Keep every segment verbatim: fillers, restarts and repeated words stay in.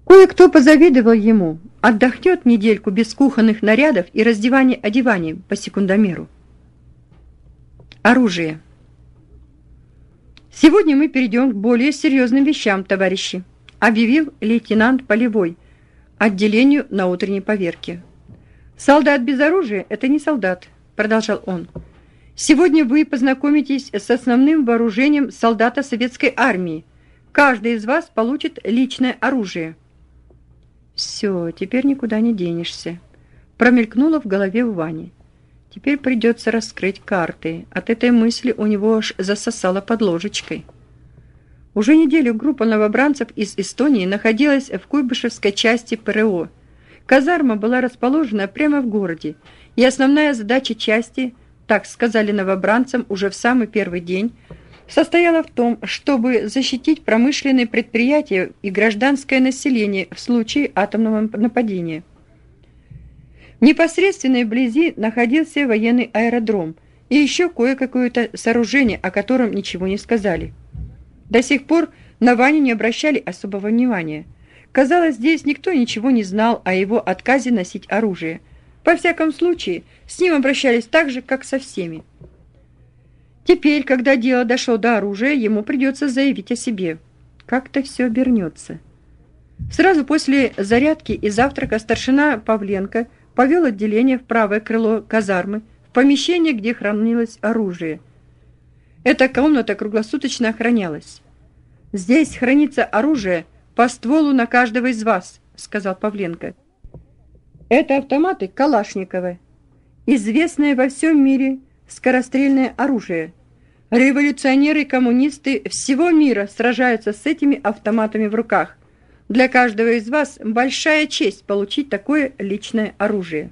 Кое-кто позавидовал ему, отдохнет недельку без кухонных нарядов и раздевания-одеваний по секундомеру. Оружие. «Сегодня мы перейдем к более серьезным вещам, товарищи», объявил лейтенант Полевой отделению на утренней поверке. «Солдат без оружия – это не солдат», – продолжал он. «Сегодня вы познакомитесь с основным вооружением солдата советской армии. Каждый из вас получит личное оружие». «Все, теперь никуда не денешься», – промелькнуло в голове у Вани. «Теперь придется раскрыть карты. От этой мысли у него аж засосало под ложечкой». Уже неделю группа новобранцев из Эстонии находилась в Куйбышевской части ПРО. Казарма была расположена прямо в городе, и основная задача части, так сказали новобранцам уже в самый первый день, состояла в том, чтобы защитить промышленные предприятия и гражданское население в случае атомного нападения. В непосредственной вблизи находился военный аэродром и еще кое-какое-то сооружение, о котором ничего не сказали. До сих пор на Ваню не обращали особого внимания. Казалось, здесь никто ничего не знал о его отказе носить оружие. Во всяком случае, с ним обращались так же, как со всеми. Теперь, когда дело дошло до оружия, ему придется заявить о себе. Как-то все обернется. Сразу после зарядки и завтрака старшина Павленко повел отделение в правое крыло казармы, в помещение, где хранилось оружие. Эта комната круглосуточно охранялась. «Здесь хранится оружие по стволу на каждого из вас», — сказал Павленко. «Это автоматы Калашникова, известное во всем мире скорострельное оружие. Революционеры и коммунисты всего мира сражаются с этими автоматами в руках. Для каждого из вас большая честь получить такое личное оружие».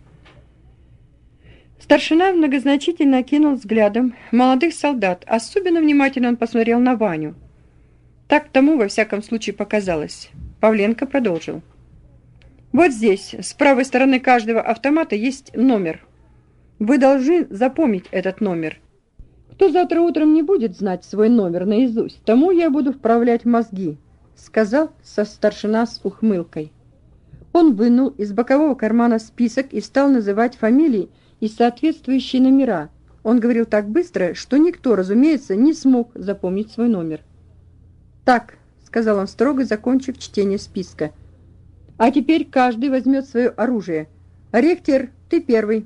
Старшина многозначительно окинул взглядом молодых солдат. Особенно внимательно он посмотрел на Ваню. Так тому, во всяком случае, показалось. Павленко продолжил. «Вот здесь, с правой стороны каждого автомата, есть номер. Вы должны запомнить этот номер. Кто завтра утром не будет знать свой номер наизусть, тому я буду вправлять мозги», — сказал со старшина с ухмылкой. Он вынул из бокового кармана список и стал называть фамилии и соответствующие номера. Он говорил так быстро, что никто, разумеется, не смог запомнить свой номер. «Так», — сказал он строго, закончив чтение списка, — «а теперь каждый возьмет свое оружие. Рехтер, ты первый».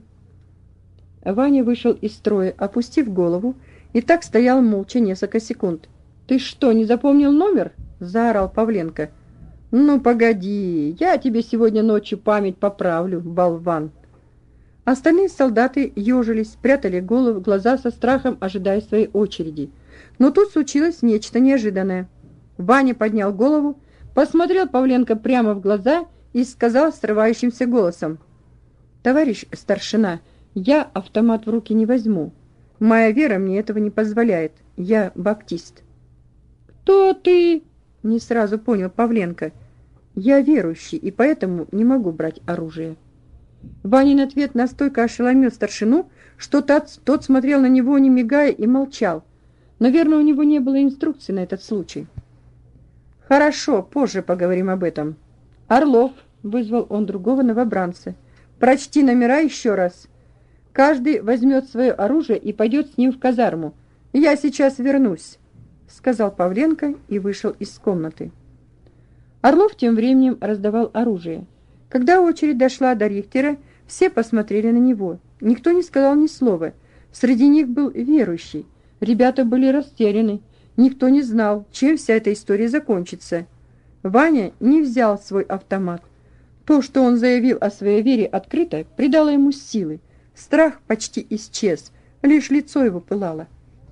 Ваня вышел из строя, опустив голову, и так стоял молча несколько секунд. «Ты что, не запомнил номер?» — заорал Павленко. «Ну, погоди, я тебе сегодня ночью память поправлю, болван». Остальные солдаты ежились, прятали голову, глаза со страхом, ожидая своей очереди. Но тут случилось нечто неожиданное. Ваня поднял голову, посмотрел Павленко прямо в глаза и сказал срывающимся голосом: «Товарищ старшина, я автомат в руки не возьму. Моя вера мне этого не позволяет. Я баптист». «Кто ты?» — не сразу понял Павленко. «Я верующий, и поэтому не могу брать оружие». Ванин ответ настолько ошеломил старшину, что тот, тот смотрел на него, не мигая, и молчал. Наверное, у него не было инструкции на этот случай. «Хорошо, позже поговорим об этом». «Орлов», — вызвал он другого новобранца, — «прочти номера еще раз. Каждый возьмет свое оружие и пойдет с ним в казарму. Я сейчас вернусь», — сказал Павленко и вышел из комнаты. Орлов тем временем раздавал оружие. Когда очередь дошла до Рихтера, все посмотрели на него. Никто не сказал ни слова. Среди них был верующий. Ребята были растеряны. Никто не знал, чем вся эта история закончится. Ваня не взял свой автомат. То, что он заявил о своей вере открыто, придало ему силы. Страх почти исчез, лишь лицо его пылало.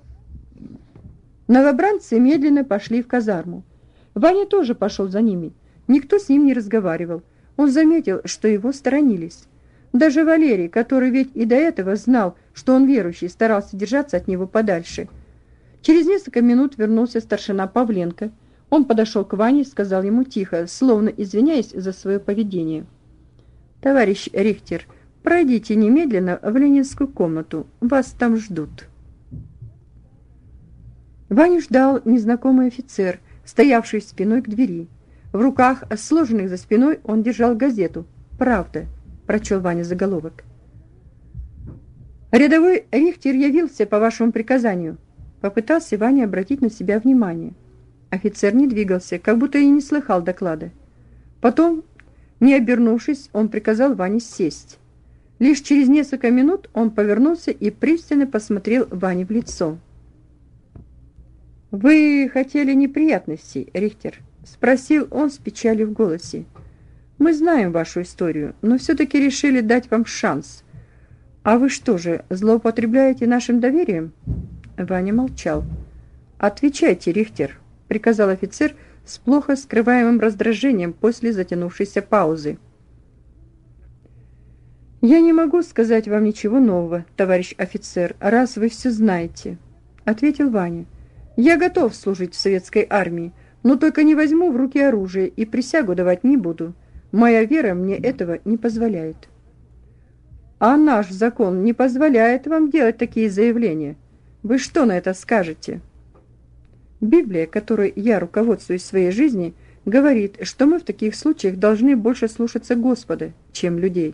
Новобранцы медленно пошли в казарму. Ваня тоже пошел за ними. Никто с ним не разговаривал. Он заметил, что его сторонились. Даже Валерий, который ведь и до этого знал, что он верующий, старался держаться от него подальше. Через несколько минут вернулся старшина Павленко. Он подошел к Ване и сказал ему тихо, словно извиняясь за свое поведение: «Товарищ Рихтер, пройдите немедленно в ленинскую комнату. Вас там ждут». Ваню ждал незнакомый офицер, стоявший спиной к двери. В руках, сложенных за спиной, он держал газету. «Правда», – прочел Ваня заголовок. «Рядовой Рихтер явился по вашему приказанию», – попытался Ваня обратить на себя внимание. Офицер не двигался, как будто и не слыхал доклада. Потом, не обернувшись, он приказал Ване сесть. Лишь через несколько минут он повернулся и пристально посмотрел Ване в лицо. «Вы хотели неприятностей, Рихтер?» – спросил он с печалью в голосе. «Мы знаем вашу историю, но все-таки решили дать вам шанс. А вы что же, злоупотребляете нашим доверием?» Ваня молчал. «Отвечайте, Рихтер», – приказал офицер с плохо скрываемым раздражением после затянувшейся паузы. «Я не могу сказать вам ничего нового, товарищ офицер, раз вы все знаете», – ответил Ваня. «Я готов служить в советской армии, но только не возьму в руки оружие и присягу давать не буду. Моя вера мне этого не позволяет». «А наш закон не позволяет вам делать такие заявления. Вы что на это скажете?» «Библия, которой я руководствуюсь в своей жизни, говорит, что мы в таких случаях должны больше слушаться Господа, чем людей».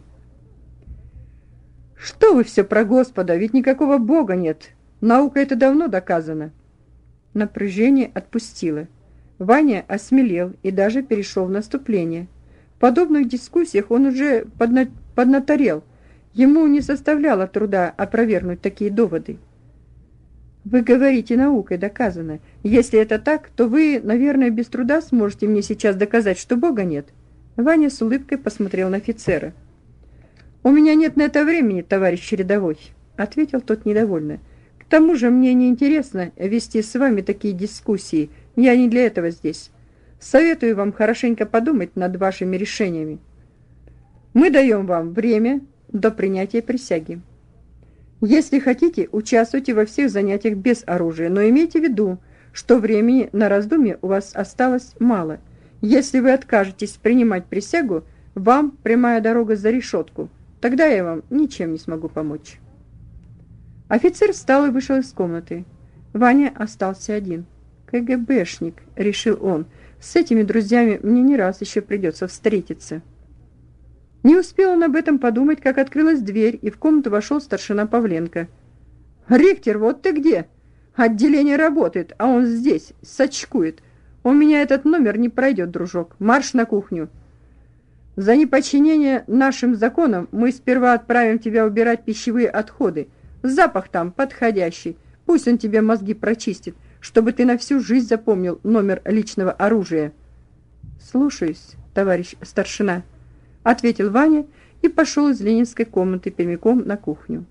«Что вы все про Господа? Ведь никакого Бога нет. Наука это давно доказано». Напряжение отпустило. Ваня осмелел и даже перешел в наступление. В подобных дискуссиях он уже подна... поднаторел. Ему не составляло труда опровергнуть такие доводы. «Вы говорите, наукой доказано. Если это так, то вы, наверное, без труда сможете мне сейчас доказать, что Бога нет». Ваня с улыбкой посмотрел на офицера. «У меня нет на это времени, товарищ рядовой», — ответил тот недовольно. «К тому же мне не интересно вести с вами такие дискуссии. Я не для этого здесь. Советую вам хорошенько подумать над вашими решениями. Мы даем вам время до принятия присяги. Если хотите, участвуйте во всех занятиях без оружия, но имейте в виду, что времени на раздумье у вас осталось мало. Если вы откажетесь принимать присягу, вам прямая дорога за решетку. Тогда я вам ничем не смогу помочь». Офицер встал и вышел из комнаты. Ваня остался один. «КГБшник», — решил он, — «с этими друзьями мне не раз еще придется встретиться». Не успел он об этом подумать, как открылась дверь, и в комнату вошел старшина Павленко. «Рихтер, вот ты где? Отделение работает, а он здесь, сочкует. У меня этот номер не пройдет, дружок. Марш на кухню. За неподчинение нашим законам мы сперва отправим тебя убирать пищевые отходы. Запах там подходящий. Пусть он тебе мозги прочистит, чтобы ты на всю жизнь запомнил номер личного оружия». «Слушаюсь, товарищ старшина», — ответил Ваня и пошел из ленинской комнаты прямиком на кухню.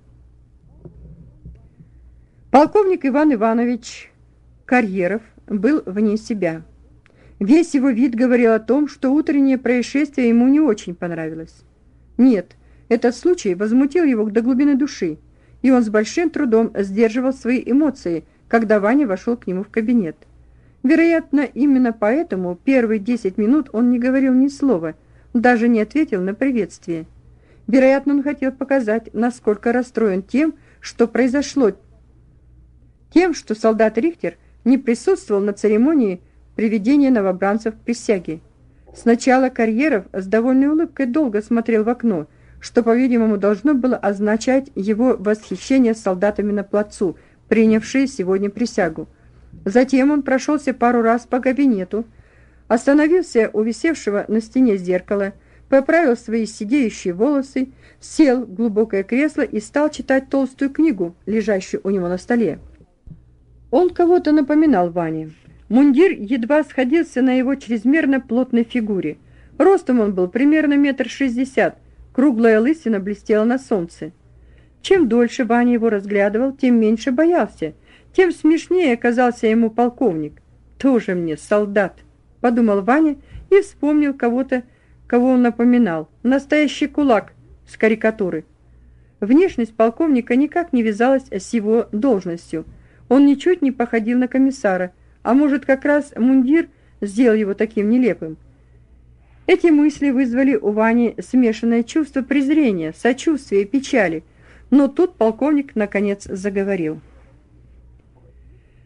Полковник Иван Иванович Карьеров был вне себя. Весь его вид говорил о том, что утреннее происшествие ему не очень понравилось. Нет, этот случай возмутил его до глубины души, и он с большим трудом сдерживал свои эмоции, когда Ваня вошел к нему в кабинет. Вероятно, именно поэтому первые десять минут он не говорил ни слова, даже не ответил на приветствие. Вероятно, он хотел показать, насколько расстроен тем, что произошло, тем, что солдат Рихтер не присутствовал на церемонии приведения новобранцев к присяге. Сначала Карьеров с довольной улыбкой долго смотрел в окно, что, по-видимому, должно было означать его восхищение солдатами на плацу, принявшие сегодня присягу. Затем он прошелся пару раз по кабинету, остановился у висевшего на стене зеркала, поправил свои сидеющие волосы, сел в глубокое кресло и стал читать толстую книгу, лежащую у него на столе. Он кого-то напоминал Ване. Мундир едва сходился на его чрезмерно плотной фигуре. Ростом он был примерно метр шестьдесят, круглая лысина блестела на солнце. Чем дольше Ваня его разглядывал, тем меньше боялся, тем смешнее казался ему полковник. «Тоже мне солдат», — подумал Ваня и вспомнил кого-то, кого он напоминал. Настоящий кулак с карикатуры. Внешность полковника никак не вязалась с его должностью. Он ничуть не походил на комиссара, а может, как раз мундир сделал его таким нелепым. Эти мысли вызвали у Вани смешанное чувство презрения, сочувствия и печали. Но тут полковник наконец заговорил.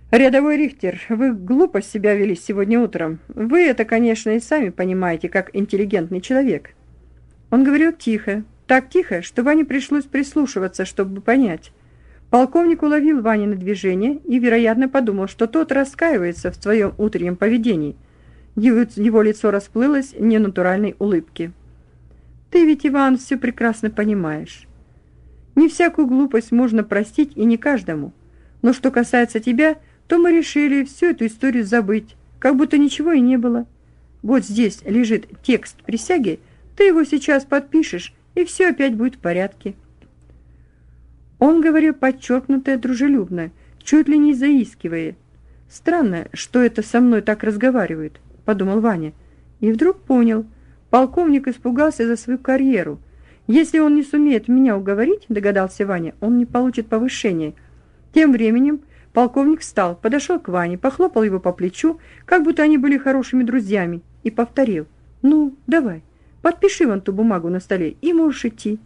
«Рядовой Рихтер, вы глупо себя вели сегодня утром. Вы это, конечно, и сами понимаете, как интеллигентный человек». Он говорил тихо, так тихо, что Ване пришлось прислушиваться, чтобы понять. Полковник уловил Ванины движение и, вероятно, подумал, что тот раскаивается в своем утреннем поведении. Его, его лицо расплылось в ненатуральной улыбке. «Ты ведь, Иван, все прекрасно понимаешь. Не всякую глупость можно простить и не каждому. Но что касается тебя, то мы решили всю эту историю забыть, как будто ничего и не было. Вот здесь лежит текст присяги, ты его сейчас подпишешь, и все опять будет в порядке». Он говорил подчеркнуто дружелюбно, чуть ли не заискивая. «Странно, что это со мной так разговаривают», — подумал Ваня. И вдруг понял, полковник испугался за свою карьеру. «Если он не сумеет меня уговорить, — догадался Ваня, — он не получит повышения». Тем временем полковник встал, подошел к Ване, похлопал его по плечу, как будто они были хорошими друзьями, и повторил: «Ну, давай, подпиши вон ту бумагу на столе, и можешь идти».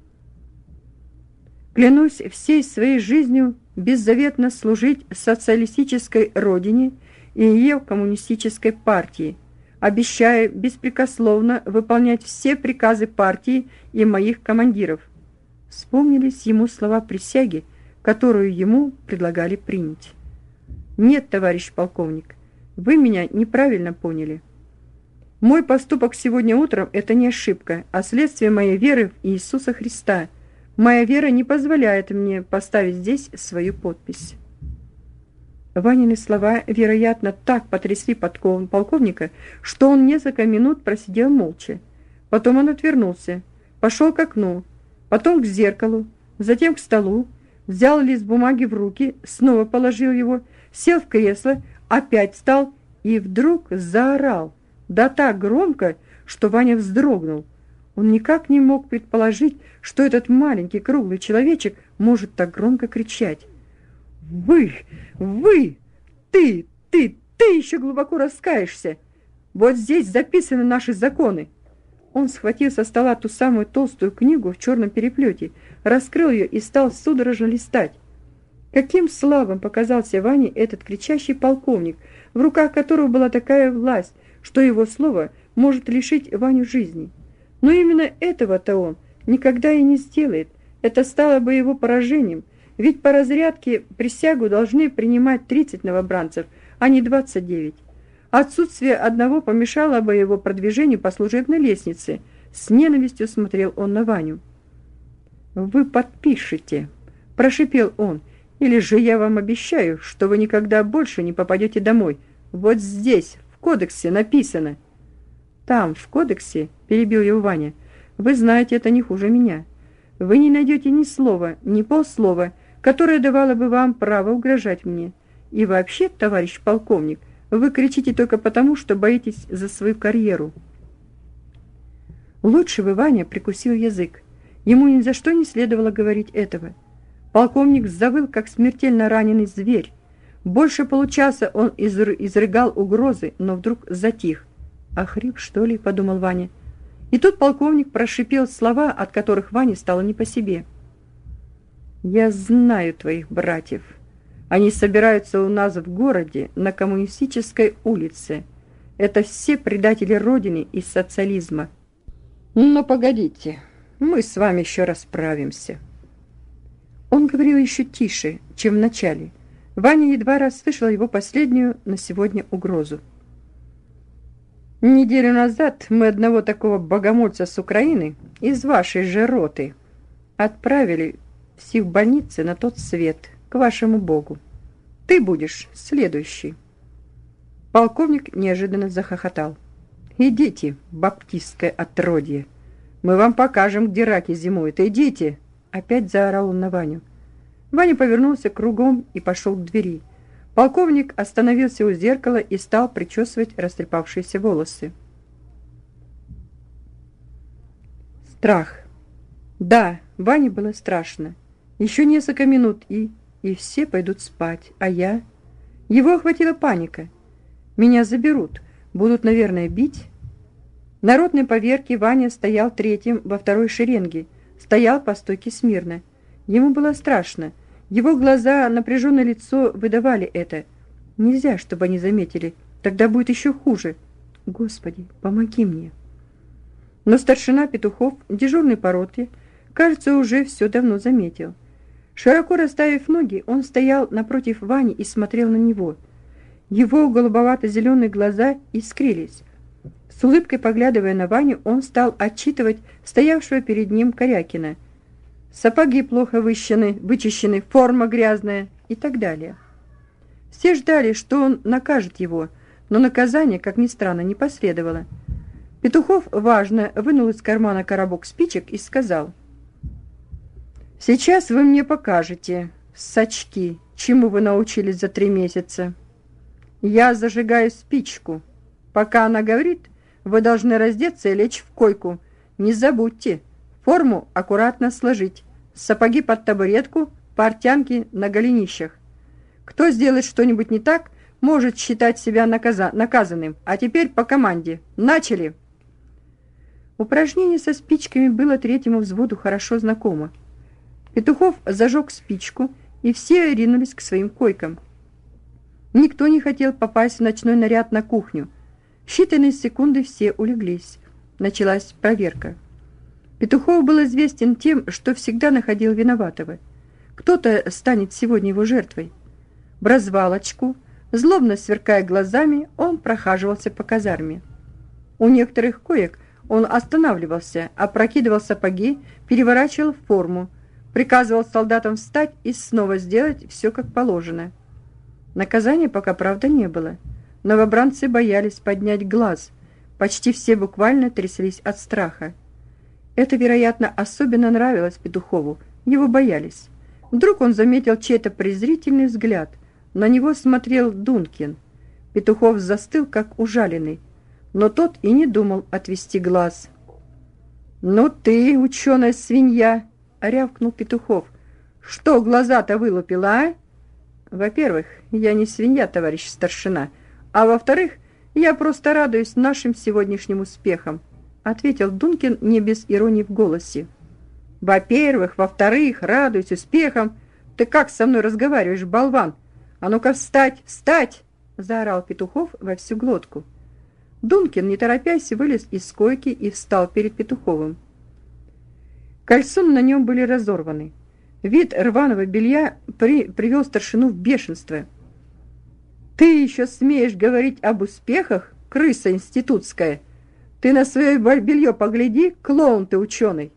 «Клянусь всей своей жизнью беззаветно служить социалистической родине и ее коммунистической партии. Обещаю беспрекословно выполнять все приказы партии и моих командиров». Вспомнились ему слова присяги, которую ему предлагали принять. «Нет, товарищ полковник, вы меня неправильно поняли. Мой поступок сегодня утром – это не ошибка, а следствие моей веры в Иисуса Христа. Моя вера не позволяет мне поставить здесь свою подпись». Ванины слова, вероятно, так потрясли полковника, что он несколько минут просидел молча. Потом он отвернулся, пошел к окну, потом к зеркалу, затем к столу, взял лист бумаги в руки, снова положил его, сел в кресло, опять встал и вдруг заорал, да так громко, что Ваня вздрогнул. Он никак не мог предположить, что этот маленький круглый человечек может так громко кричать. «Вы! Вы! Ты! Ты! Ты еще глубоко раскаешься! Вот здесь записаны наши законы!» Он схватил со стола ту самую толстую книгу в черном переплете, раскрыл ее и стал судорожно листать. Каким слабым показался Ване этот кричащий полковник, в руках которого была такая власть, что его слово может лишить Ваню жизни. Но именно этого-то он никогда и не сделает. Это стало бы его поражением, ведь по разрядке присягу должны принимать тридцать новобранцев, а не двадцать девять. Отсутствие одного помешало бы его продвижению по служебной лестнице. С ненавистью смотрел он на Ваню. «Вы подпишете», – прошипел он, – «или же я вам обещаю, что вы никогда больше не попадете домой. Вот здесь, в кодексе написано». «Там, в кодексе», – перебил его Ваня, – «вы знаете это не хуже меня. Вы не найдете ни слова, ни полслова, которое давало бы вам право угрожать мне. И вообще, товарищ полковник, вы кричите только потому, что боитесь за свою карьеру». Лучше бы Ваня прикусил язык. Ему ни за что не следовало говорить этого. Полковник завыл, как смертельно раненый зверь. Больше получаса он изр- изрыгал угрозы, но вдруг затих. «Охрип, что ли?» – подумал Ваня. И тут полковник прошипел слова, от которых Ване стало не по себе. «Я знаю твоих братьев. Они собираются у нас в городе на Коммунистической улице. Это все предатели Родины и социализма. Но погодите, мы с вами еще расправимся». Он говорил еще тише, чем в начале. Ваня едва расслышал его последнюю на сегодня угрозу. «Неделю назад мы одного такого богомольца с Украины, из вашей же роты, отправили в больнице на тот свет, к вашему Богу. Ты будешь следующий». Полковник неожиданно захохотал. «Идите, баптистское отродье, мы вам покажем, где раки зимуют, идите!» Опять заорал он на Ваню. Ваня повернулся кругом и пошел к двери. Полковник остановился у зеркала и стал причесывать растрепавшиеся волосы. Страх. Да, Ване было страшно. Еще несколько минут, и... и все пойдут спать, а я... Его охватила паника. Меня заберут, будут, наверное, бить. В народной поверке Ваня стоял третьим во второй шеренге, стоял по стойке смирно. Ему было страшно. Его глаза, напряженное лицо выдавали это. Нельзя, чтобы они заметили. Тогда будет еще хуже. Господи, помоги мне. Но старшина Петухов, дежурный по роте, кажется, уже все давно заметил. Широко расставив ноги, он стоял напротив Вани и смотрел на него. Его голубовато-зеленые глаза искрились. С улыбкой поглядывая на Ваню, он стал отчитывать стоявшего перед ним Корякина. Сапоги плохо вычищены, вычищены, форма грязная и так далее. Все ждали, что он накажет его, но наказание, как ни странно, не последовало. Петухов важно вынул из кармана коробок спичек и сказал: «Сейчас вы мне покажете, сачки, чему вы научились за три месяца. Я зажигаю спичку. Пока она говорит, вы должны раздеться и лечь в койку. Не забудьте, форму аккуратно сложить, сапоги под табуретку, портянки на голенищах. Кто сделает что-нибудь не так, может считать себя наказа- наказанным. А теперь по команде. Начали!» Упражнение со спичками было третьему взводу хорошо знакомо. Петухов зажег спичку, и все ринулись к своим койкам. Никто не хотел попасть в ночной наряд на кухню. В считанные секунды все улеглись. Началась проверка. Петухов был известен тем, что всегда находил виноватого. Кто-то станет сегодня его жертвой. В развалочку, злобно сверкая глазами, он прохаживался по казарме. У некоторых коек он останавливался, опрокидывал сапоги, переворачивал форму, приказывал солдатам встать и снова сделать все как положено. Наказания пока, правда, не было. Новобранцы боялись поднять глаз. Почти все буквально тряслись от страха. Это, вероятно, особенно нравилось Петухову. Его боялись. Вдруг он заметил чей-то презрительный взгляд. На него смотрел Дункин. Петухов застыл, как ужаленный. Но тот и не думал отвести глаз. «Ну ты, ученая свинья!» — рявкнул Петухов. «Что глаза-то вылупила, а?» «Во-первых, я не свинья, товарищ старшина, а во-вторых, я просто радуюсь нашим сегодняшним успехам», — ответил Дункин не без иронии в голосе. «Во-первых, во-вторых, радуюсь успехам. Ты как со мной разговариваешь, болван? А ну-ка встать, встать!» — заорал Петухов во всю глотку. Дункин, не торопясь, вылез из койки и встал перед Петуховым. Кальсоны на нем были разорваны. Вид рваного белья при, привел старшину в бешенство. «Ты еще смеешь говорить об успехах, крыса институтская? Ты на свое белье погляди, клоун ты ученый!»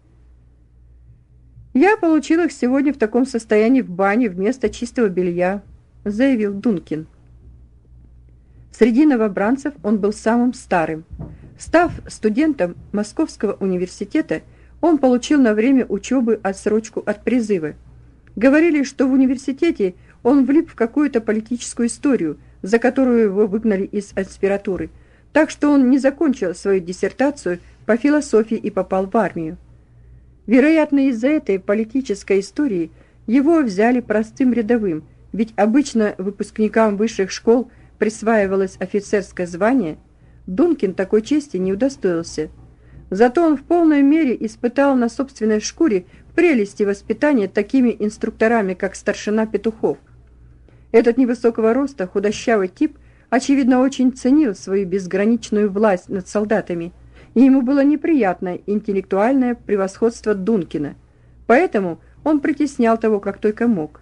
«Я получил их сегодня в таком состоянии в бане вместо чистого белья», — заявил Дункин. Среди новобранцев он был самым старым. Став студентом Московского университета, он получил на время учебы отсрочку от призыва. Говорили, что в университете он влип в какую-то политическую историю, за которую его выгнали из аспирантуры, так что он не закончил свою диссертацию по философии и попал в армию. Вероятно, из-за этой политической истории его взяли простым рядовым, ведь обычно выпускникам высших школ присваивалось офицерское звание. Дункин такой чести не удостоился. Зато он в полной мере испытал на собственной шкуре прелести воспитания такими инструкторами, как старшина Петухов. Этот невысокого роста худощавый тип, очевидно, очень ценил свою безграничную власть над солдатами, и ему было неприятно интеллектуальное превосходство Дункина, поэтому он притеснял того, как только мог.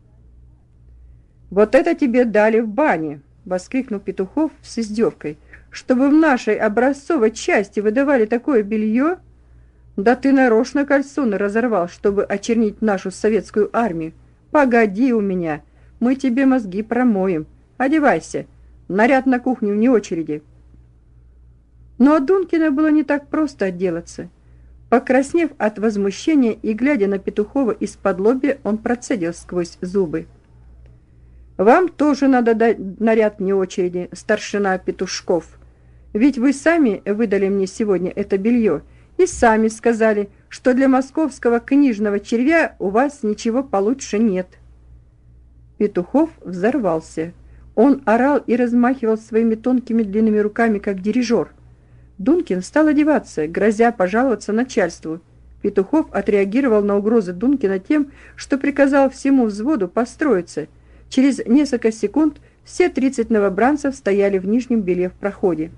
«Вот это тебе дали в бане!» — воскликнул Петухов с издевкой. «Чтобы в нашей образцовой части выдавали такое белье? Да ты нарочно кальсоны разорвал, чтобы очернить нашу советскую армию. Погоди у меня, мы тебе мозги промоем. Одевайся, наряд на кухню вне очереди». Но от Дункина было не так просто отделаться. Покраснев от возмущения и глядя на Петухова из-под лобья, он процедил сквозь зубы: «Вам тоже надо дать наряд вне очереди, старшина Петушков. Ведь вы сами выдали мне сегодня это белье и сами сказали, что для московского книжного червя у вас ничего получше нет». Петухов взорвался. Он орал и размахивал своими тонкими длинными руками, как дирижер. Дункин стал одеваться, грозя пожаловаться начальству. Петухов отреагировал на угрозы Дункина тем, что приказал всему взводу построиться. Через несколько секунд Все тридцать новобранцев стояли в нижнем белье в проходе.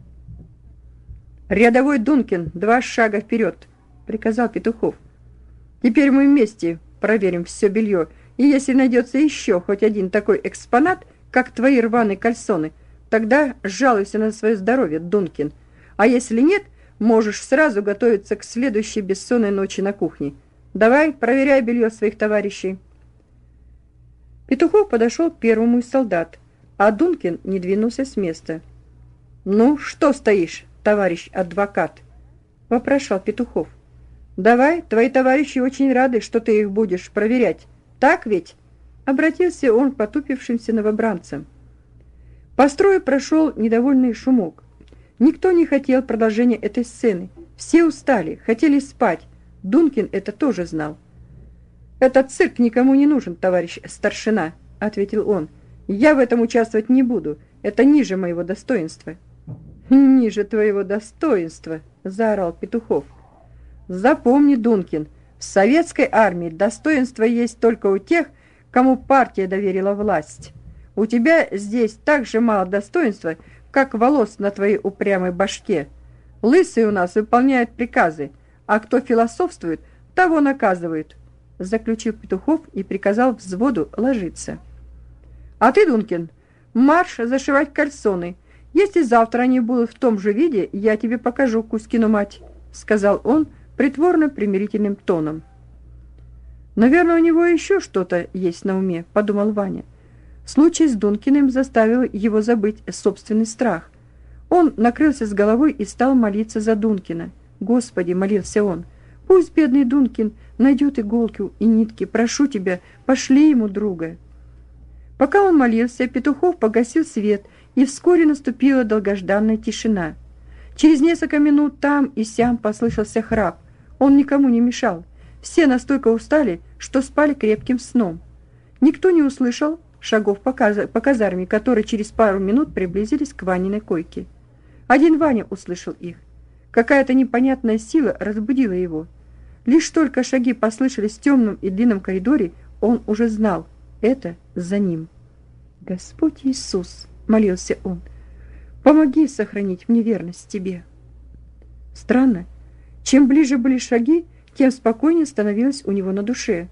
«Рядовой Дункин, два шага вперед!» — приказал Петухов. «Теперь мы вместе проверим все белье, и если найдется еще хоть один такой экспонат, как твои рваные кальсоны, тогда жалуйся на свое здоровье, Дункин. А если нет, можешь сразу готовиться к следующей бессонной ночи на кухне. Давай, проверяй белье своих товарищей». Петухов подошел к первому из солдат, а Дункин не двинулся с места. «Ну, что стоишь, товарищ адвокат?» — вопрошал Петухов. «Давай, твои товарищи очень рады, что ты их будешь проверять. Так ведь?» — обратился он к потупившимся новобранцам. По строю прошел недовольный шумок. Никто не хотел продолжения этой сцены. Все устали, хотели спать. Дункин это тоже знал. «Этот цирк никому не нужен, товарищ старшина», — ответил он. «Я в этом участвовать не буду. Это ниже моего достоинства». «Ниже твоего достоинства», — заорал Петухов. «Запомни, Дункин, в советской армии достоинство есть только у тех, кому партия доверила власть. У тебя здесь так же мало достоинства, как волос на твоей упрямой башке. Лысые у нас выполняют приказы, а кто философствует, того наказывают», — заключил Петухов и приказал взводу ложиться. «А ты, Дункин, марш зашивать кальсоны. Если завтра они будут в том же виде, я тебе покажу Кузькину мать», — сказал он притворно примирительным тоном. «Наверное, у него еще что-то есть на уме», — подумал Ваня. Случай с Дункиным заставил его забыть собственный страх. Он накрылся с головой и стал молиться за Дункина. «Господи», — молился он, — «пусть бедный Дункин найдет иголки и нитки. Прошу тебя, пошли ему друга». Пока он молился, Петухов погасил свет, и вскоре наступила долгожданная тишина. Через несколько минут там и сям послышался храп. Он никому не мешал. Все настолько устали, что спали крепким сном. Никто не услышал шагов по, казар- по казарме, которые через пару минут приблизились к Ваниной койке. Один Ваня услышал их. Какая-то непонятная сила разбудила его. Лишь только шаги послышались в темном и длинном коридоре, он уже знал — это за ним. «Господь Иисус», — молился он, — «помоги сохранить мне верность Тебе». Странно, чем ближе были шаги, тем спокойнее становилось у него на душе.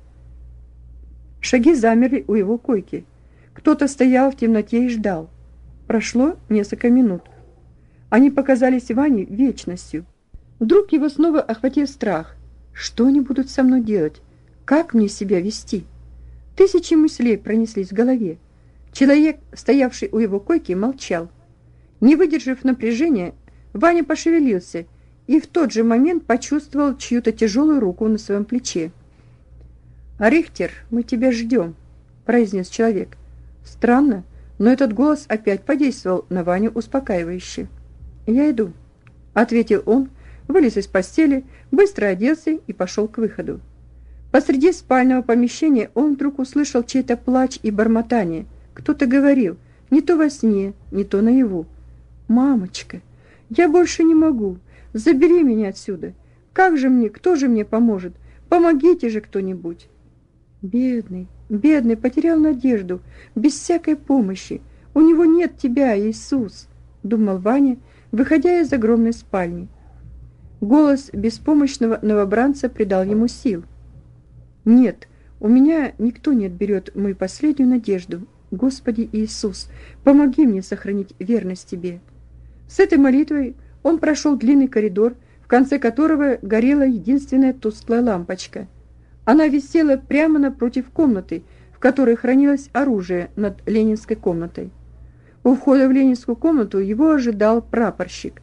Шаги замерли у его койки. Кто-то стоял в темноте и ждал. Прошло несколько минут. Они показались Ване вечностью. Вдруг его снова охватил страх. Что они будут со мной делать? Как мне себя вести? Тысячи мыслей пронеслись в голове. Человек, стоявший у его койки, молчал. Не выдержав напряжения, Ваня пошевелился и в тот же момент почувствовал чью-то тяжелую руку на своем плече. «Рихтер, мы тебя ждем», — произнес человек. Странно, но этот голос опять подействовал на Ваню успокаивающе. «Я иду», — ответил он, вылез из постели, быстро оделся и пошел к выходу. Посреди спального помещения он вдруг услышал чей-то плач и бормотание. Кто-то говорил, не то во сне, не то наяву: «Мамочка, я больше не могу, забери меня отсюда. Как же мне, кто же мне поможет? Помогите же кто-нибудь». Бедный, бедный, потерял надежду, без всякой помощи. У него нет тебя, Иисус, думал Ваня, выходя из огромной спальни. Голос беспомощного новобранца придал ему сил. «Нет, у меня никто не отберет мою последнюю надежду. Господи Иисус, помоги мне сохранить верность Тебе». С этой молитвой он прошел длинный коридор, в конце которого горела единственная тусклая лампочка. Она висела прямо напротив комнаты, в которой хранилось оружие над ленинской комнатой. У входа в ленинскую комнату его ожидал прапорщик.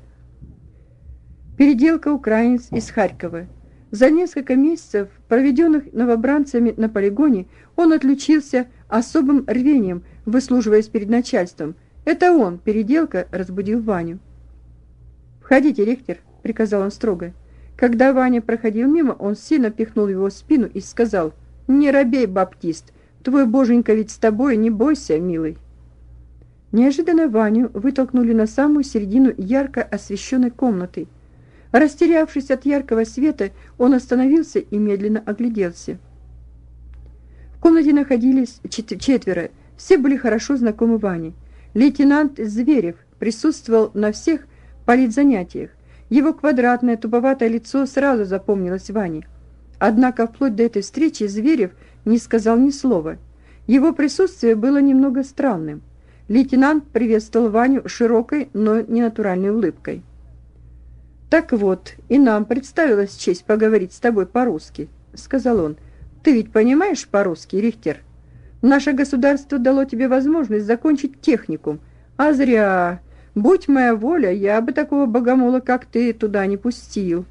Переделка украинец из Харькова. За несколько месяцев, проведенных новобранцами на полигоне, он отличился особым рвением, выслуживаясь перед начальством. Это он, переделка, разбудил Ваню. «Входите, Рихтер», — приказал он строго. Когда Ваня проходил мимо, он сильно пихнул его в спину и сказал: «Не робей, баптист, твой боженька ведь с тобой, не бойся, милый». Неожиданно Ваню вытолкнули на самую середину ярко освещенной комнаты. Растерявшись от яркого света, он остановился и медленно огляделся. В комнате находились чет- четверо, Все были хорошо знакомы Ване. Лейтенант Зверев присутствовал на всех политзанятиях. Его квадратное туповатое лицо сразу запомнилось Ване. Однако вплоть до этой встречи Зверев не сказал ни слова. Его присутствие было немного странным. Лейтенант приветствовал Ваню широкой, но ненатуральной улыбкой. «Так вот, и нам представилась честь поговорить с тобой по-русски», — сказал он. «Ты ведь понимаешь по-русски, Рихтер? Наше государство дало тебе возможность закончить техникум, а зря. Будь моя воля, я бы такого богомола, как ты, туда не пустил».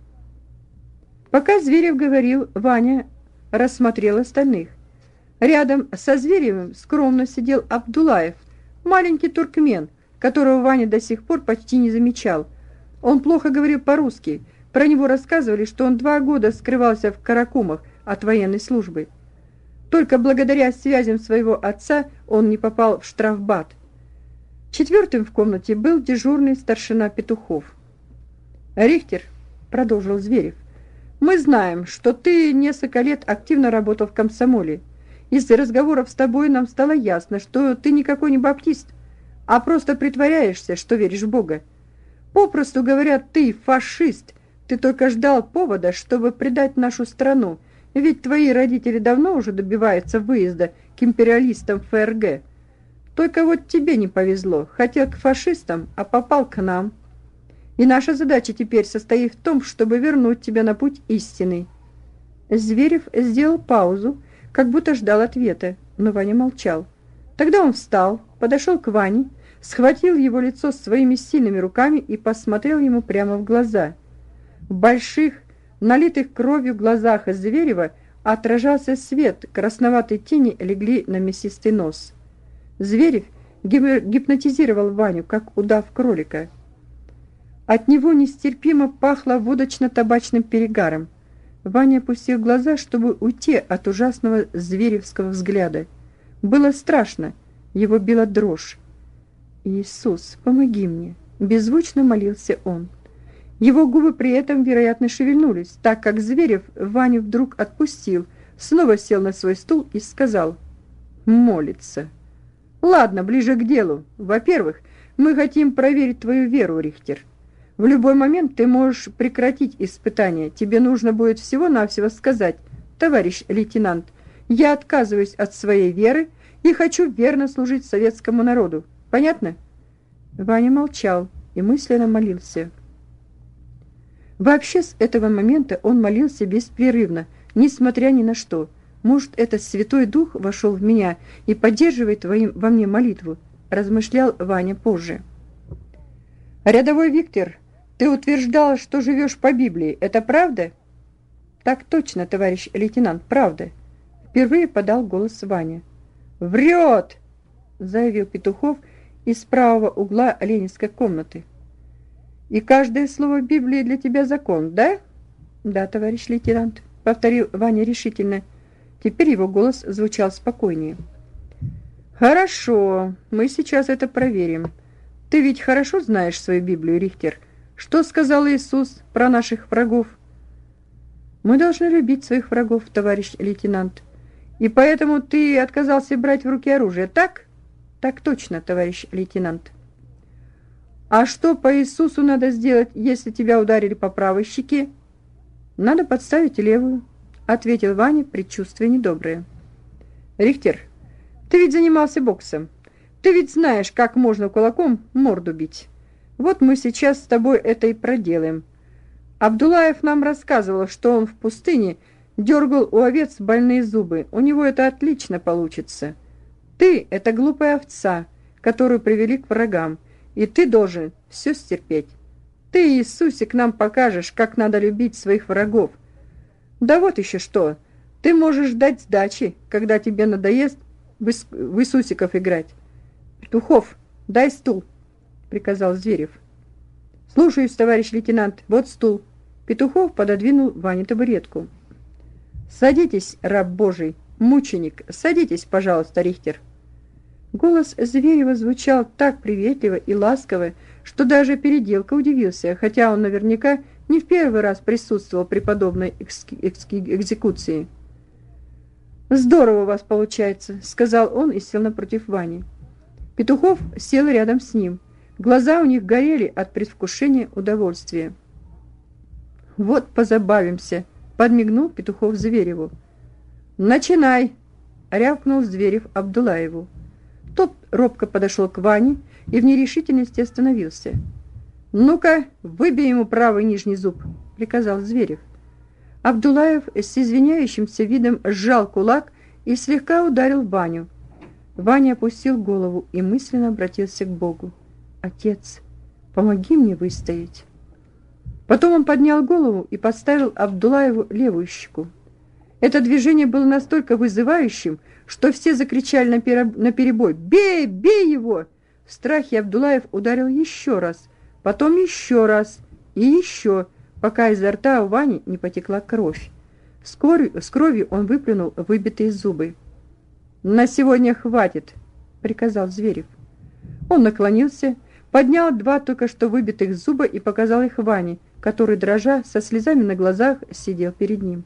Пока Зверев говорил, Ваня рассмотрел остальных. Рядом со Зверевым скромно сидел Абдулаев, маленький туркмен, которого Ваня до сих пор почти не замечал. Он плохо говорил по-русски. Про него рассказывали, что он два года скрывался в Каракумах от военной службы. Только благодаря связям своего отца он не попал в штрафбат. Четвертым в комнате был дежурный старшина Петухов. «Рихтер», — продолжил Зверев, — «мы знаем, что ты несколько лет активно работал в комсомоле. Из разговоров с тобой нам стало ясно, что ты никакой не баптист, а просто притворяешься, что веришь в Бога. Попросту говоря, ты фашист. Ты только ждал повода, чтобы предать нашу страну, ведь твои родители давно уже добиваются выезда к империалистам ФРГ. Только вот тебе не повезло. Хотел к фашистам, а попал к нам. И наша задача теперь состоит в том, чтобы вернуть тебя на путь истинный». Зверев сделал паузу, как будто ждал ответа, но Ваня молчал. Тогда он встал, подошел к Ване, схватил его лицо своими сильными руками и посмотрел ему прямо в глаза. В больших, налитых кровью глазах Зверева отражался свет, красноватые тени легли на мясистый нос. Зверев гипнотизировал Ваню, как удав кролика. От него нестерпимо пахло водочно-табачным перегаром. Ваня опустил глаза, чтобы уйти от ужасного зверевского взгляда. Было страшно, его била дрожь. «Иисус, помоги мне!» – беззвучно молился он. Его губы при этом, вероятно, шевельнулись, так как Зверев Ваню вдруг отпустил, снова сел на свой стул и сказал: «Молится». «Ладно, ближе к делу. Во-первых, мы хотим проверить твою веру, Рихтер. В любой момент ты можешь прекратить испытание. Тебе нужно будет всего-навсего сказать: товарищ лейтенант, я отказываюсь от своей веры и хочу верно служить советскому народу. Понятно?» Ваня молчал и мысленно молился. Вообще с этого момента он молился беспрерывно, несмотря ни на что. Может, этот Святой Дух вошел в меня и поддерживает во мне молитву, размышлял Ваня позже. «Рядовой Виктор, ты утверждал, что живешь по Библии. Это правда?» «Так точно, товарищ лейтенант, правда», — впервые подал голос Ваня. «Врет!» — заявил Петухов из правого угла ленинской комнаты. «И каждое слово Библии для тебя закон, да?» «Да, товарищ лейтенант», — повторил Ваня решительно. Теперь его голос звучал спокойнее. «Хорошо, мы сейчас это проверим. Ты ведь хорошо знаешь свою Библию, Рихтер. Что сказал Иисус про наших врагов?» «Мы должны любить своих врагов, товарищ лейтенант. И поэтому ты отказался брать в руки оружие, так?» «Так точно, товарищ лейтенант». «А что по Иисусу надо сделать, если тебя ударили по правой щеке?» «Надо подставить левую», — ответил Ваня, предчувствуя недоброе. «Рихтер, ты ведь занимался боксом. Ты ведь знаешь, как можно кулаком морду бить. Вот мы сейчас с тобой это и проделаем. Абдулаев нам рассказывал, что он в пустыне дергал у овец больные зубы. У него это отлично получится. Ты — это глупая овца, которую привели к врагам, и ты должен все стерпеть. Ты, Иисусик, нам покажешь, как надо любить своих врагов. Да вот еще что. Ты можешь дать сдачи, когда тебе надоест в, Ис- в Иисусиков играть. Петухов, дай стул», — приказал Зверев. «Слушаюсь, товарищ лейтенант. Вот стул». Петухов пододвинул Ване табуретку. «Садитесь, раб Божий, мученик, садитесь, пожалуйста, Рихтер». Голос Зверева звучал так приветливо и ласково, что даже Переделка удивился, хотя он наверняка не в первый раз присутствовал при подобной экс- экс- экзекуции. «Здорово у вас получается», — сказал он и сел напротив Вани. Петухов сел рядом с ним. Глаза у них горели от предвкушения удовольствия. «Вот позабавимся», — подмигнул Петухов Звереву. «Начинай!» — рявкнул Зверев Абдуллаеву. Тот робко подошел к Ване и в нерешительности остановился. «Ну-ка, выбей ему правый нижний зуб», — приказал Зверев. Абдуллаев с извиняющимся видом сжал кулак и слегка ударил Ваню. Ваня опустил голову и мысленно обратился к Богу. «Отец, помоги мне выстоять». Потом он поднял голову и подставил Абдуллаеву левую щеку. Это движение было настолько вызывающим, что все закричали наперебой: «Бей! Бей его!» В страхе Абдуллаев ударил еще раз, потом еще раз и еще, пока изо рта у Вани не потекла кровь. С кровью, с кровью он выплюнул выбитые зубы. «На сегодня хватит», — приказал Зверев. Он наклонился, поднял два только что выбитых зуба и показал их Ване, который, дрожа, со слезами на глазах, сидел перед ним.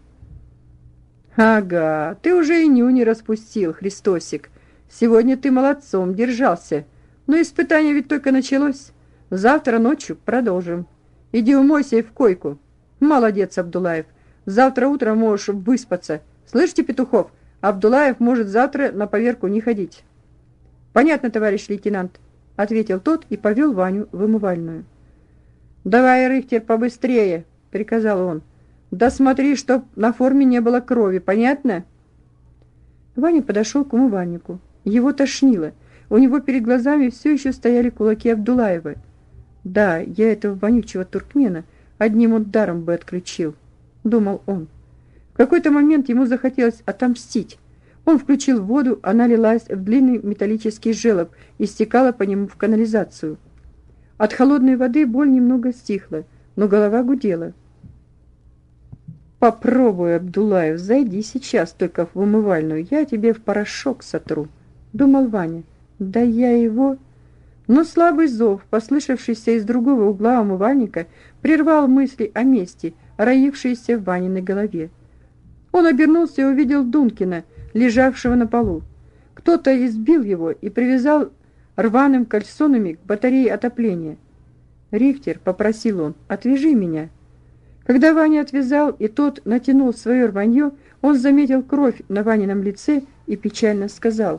«Ага, ты уже и ню не распустил, Христосик. Сегодня ты молодцом держался. Но испытание ведь только началось. Завтра ночью продолжим. Иди умойся и в койку. Молодец, Абдуллаев. Завтра утром можешь выспаться. Слышите, Петухов, Абдуллаев может завтра на поверку не ходить». «Понятно, товарищ лейтенант», — ответил тот и повел Ваню в умывальную. «Давай, Рыхтер, побыстрее», — приказал он. «Да смотри, чтоб на форме не было крови, понятно?» Ваня подошел к умывальнику. Его тошнило. У него перед глазами все еще стояли кулаки Абдуллаева. «Да, я этого вонючего туркмена одним ударом бы отключил», — думал он. В какой-то момент ему захотелось отомстить. Он включил воду, она лилась в длинный металлический желоб и стекала по нему в канализацию. От холодной воды боль немного стихла, но голова гудела. «Попробуй, Абдуллаев, зайди сейчас только в умывальную, я тебе в порошок сотру», — думал Ваня. «Да я его...» Но слабый зов, послышавшийся из другого угла умывальника, прервал мысли о мести, роившиеся в Ваниной голове. Он обернулся и увидел Дункина, лежавшего на полу. Кто-то избил его и привязал рваным кальсонами к батарее отопления. «Рихтер», — попросил он, — «отвяжи меня». Когда Ваня отвязал, и тот натянул свое рванье, он заметил кровь на Ванином лице и печально сказал: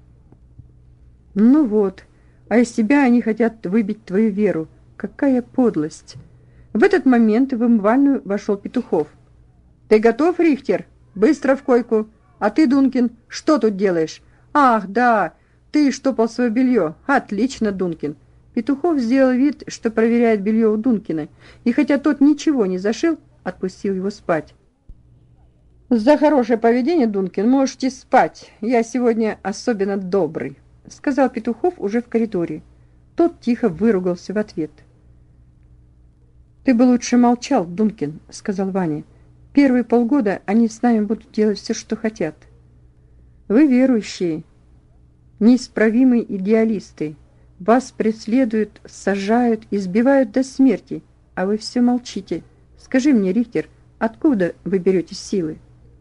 «Ну вот, а из тебя они хотят выбить твою веру. Какая подлость!» В этот момент в умывальную вошел Петухов. «Ты готов, Рихтер? Быстро в койку. А ты, Дункин, что тут делаешь? Ах, да, ты штопал свое белье. Отлично, Дункин». Петухов сделал вид, что проверяет белье у Дункина, и хотя тот ничего не зашил, отпустил его спать. «За хорошее поведение, Дункин, можете спать. Я сегодня особенно добрый», — сказал Петухов уже в коридоре. Тот тихо выругался в ответ. «Ты бы лучше молчал, Дункин», — сказал Ваня. «Первые полгода они с нами будут делать все, что хотят. Вы верующие, неисправимые идеалисты. Вас преследуют, сажают, избивают до смерти, а вы все молчите. Скажи мне, Рихтер, откуда вы берете силы?»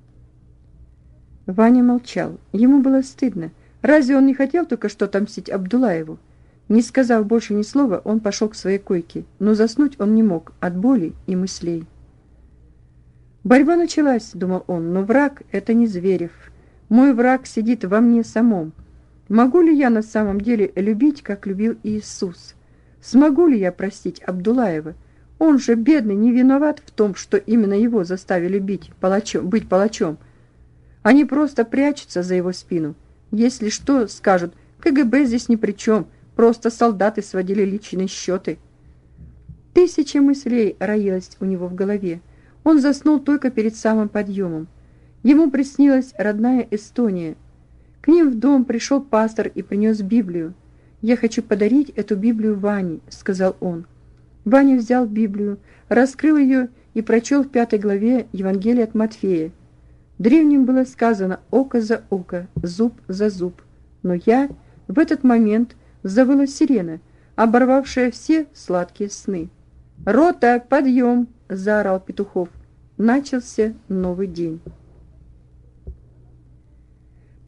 Ваня молчал. Ему было стыдно. Разве он не хотел только что отомстить Абдуллаеву? Не сказав больше ни слова, он пошел к своей койке, но заснуть он не мог от боли и мыслей. «Борьба началась», — думал он, — «но враг — это не Зверев. Мой враг сидит во мне самом. Могу ли я на самом деле любить, как любил Иисус? Смогу ли я простить Абдуллаева? Он же, бедный, не виноват в том, что именно его заставили бить, палачом, быть палачом. Они просто прячутся за его спину. Если что, скажут, КГБ здесь ни при чем, просто солдаты сводили личные счеты». Тысяча мыслей роилась у него в голове. Он заснул только перед самым подъемом. Ему приснилась родная Эстония. К ним в дом пришел пастор и принес Библию. «Я хочу подарить эту Библию Ване», — сказал он. Ваня взял Библию, раскрыл ее и прочел в пятой главе Евангелия от Матфея. Древним было сказано «око за око, зуб за зуб». Но я в этот момент завыла сирена, оборвавшая все сладкие сны. «Рота, подъем!» — заорал Петухов. Начался новый день.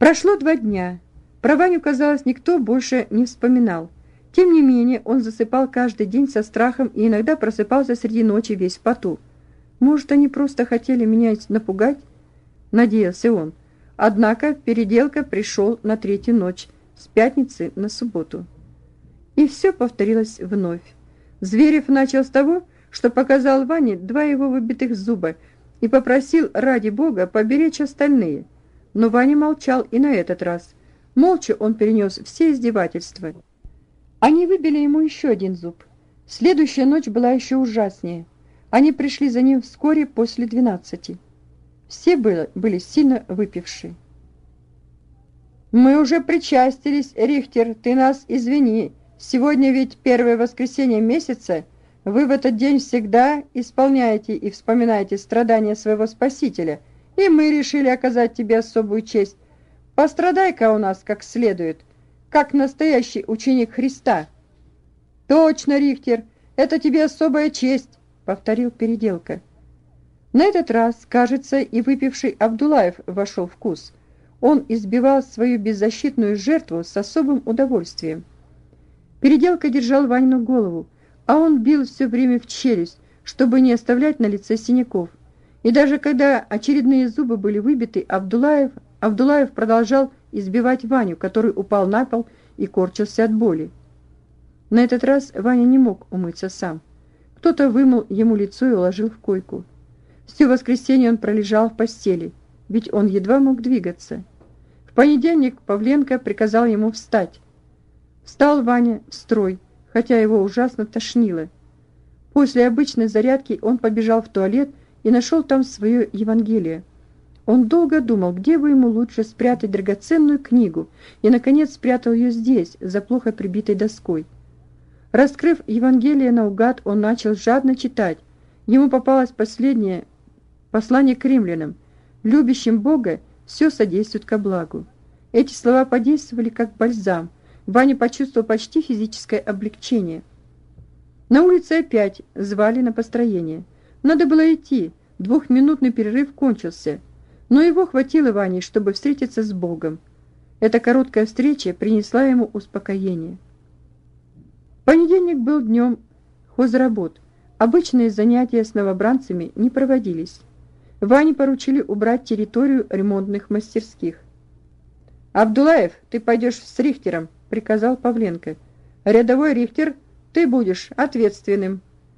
Прошло два дня. Про Ваню, казалось, никто больше не вспоминал. Тем не менее, он засыпал каждый день со страхом и иногда просыпался среди ночи весь в поту. «Может, они просто хотели меня напугать?» – надеялся он. Однако переделка пришел на третью ночь, с пятницы на субботу. И все повторилось вновь. Зверев начал с того, что показал Ване два его выбитых зуба и попросил ради бога поберечь остальные. Но Ваня молчал и на этот раз. Молча он перенес все издевательства. Они выбили ему еще один зуб. Следующая ночь была еще ужаснее. Они пришли за ним вскоре после двенадцати. Все были, были сильно выпившие. «Мы уже причастились, Рихтер, ты нас извини. Сегодня ведь первое воскресенье месяца. Вы в этот день всегда исполняете и вспоминаете страдания своего Спасителя, и мы решили оказать тебе особую честь. Пострадай-ка у нас как следует, как настоящий ученик Христа». «Точно, Рихтер, это тебе особая честь», — повторил Переделка. На этот раз, кажется, и выпивший Абдулаев вошел в вкус. Он избивал свою беззащитную жертву с особым удовольствием. Переделка держал Ванину голову, а он бил все время в челюсть, чтобы не оставлять на лице синяков. И даже когда очередные зубы были выбиты, Абдулаев, Абдулаев продолжал избивать Ваню, который упал на пол и корчился от боли. На этот раз Ваня не мог умыться сам. Кто-то вымыл ему лицо и уложил в койку. Все воскресенье он пролежал в постели, ведь он едва мог двигаться. В понедельник Павленко приказал ему встать. Встал Ваня в строй, хотя его ужасно тошнило. После обычной зарядки он побежал в туалет и нашел там свое Евангелие. Он долго думал, где бы ему лучше спрятать драгоценную книгу, и, наконец, спрятал ее здесь, за плохо прибитой доской. Раскрыв Евангелие наугад, он начал жадно читать. Ему попалось последнее послание к римлянам. «Любящим Бога все содействует ко благу». Эти слова подействовали как бальзам. Ваня почувствовал почти физическое облегчение. На улице опять звали на построение. Надо было идти, двухминутный перерыв кончился. Но его хватило Ване, чтобы встретиться с Богом. Эта короткая встреча принесла ему успокоение. Понедельник был днем хозработ. Обычные занятия с новобранцами не проводились. Ване поручили убрать территорию ремонтных мастерских. «Абдулаев, ты пойдешь с Рихтером», — приказал Павленко. «Рядовой Рихтер, ты будешь ответственным».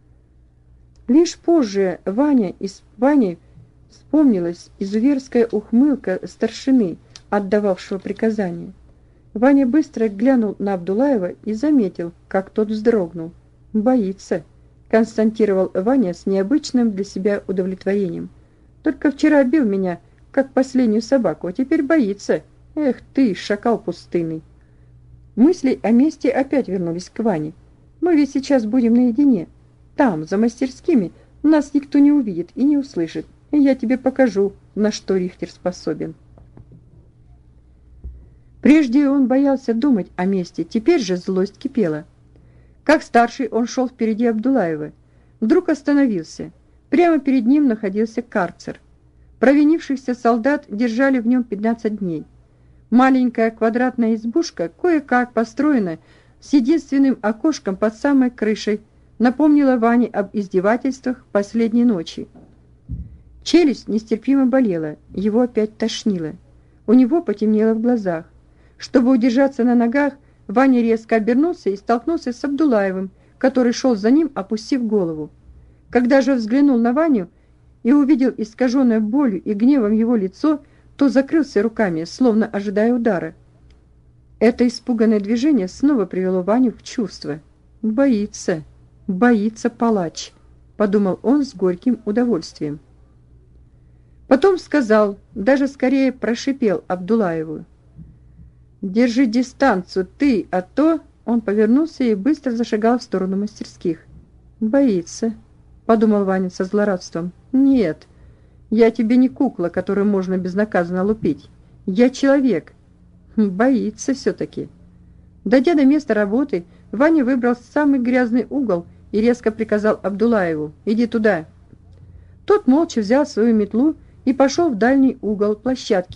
Лишь позже Ваня из Вани вспомнилась изуверская ухмылка старшины, отдававшего приказания. Ваня быстро глянул на Абдулаева и заметил, как тот вздрогнул. «Боится», — констатировал Ваня с необычным для себя удовлетворением. «Только вчера бил меня, как последнюю собаку, а теперь боится. Эх ты, шакал пустынный!» Мысли о мести опять вернулись к Ване. «Мы ведь сейчас будем наедине. Там, за мастерскими, нас никто не увидит и не услышит. И я тебе покажу, на что Рихтер способен». Прежде он боялся думать о мести, теперь же злость кипела. Как старший он шел впереди Абдулаева. Вдруг остановился. Прямо перед ним находился карцер. Провинившихся солдат держали в нем пятнадцать дней. Маленькая квадратная избушка, кое-как построена, с единственным окошком под самой крышей, напомнила Ване об издевательствах последней ночи. Челюсть нестерпимо болела, его опять тошнило. У него потемнело в глазах. Чтобы удержаться на ногах, Ваня резко обернулся и столкнулся с Абдулаевым, который шел за ним, опустив голову. Когда же взглянул на Ваню и увидел искаженное болью и гневом его лицо, то закрылся руками, словно ожидая удара. Это испуганное движение снова привело Ваню в чувство. «Боится, боится палач», — подумал он с горьким удовольствием. Потом сказал, даже скорее прошипел Абдулаеву: «Держи дистанцию, ты, а то...» Он повернулся и быстро зашагал в сторону мастерских. «Боится», — подумал Ваня со злорадством. «Нет, я тебе не кукла, которую можно безнаказанно лупить. Я человек. Боится все-таки». Дойдя до места работы, Ваня выбрал самый грязный угол и резко приказал Абдулаеву: «Иди туда». Тот молча взял свою метлу и пошел в дальний угол площадки,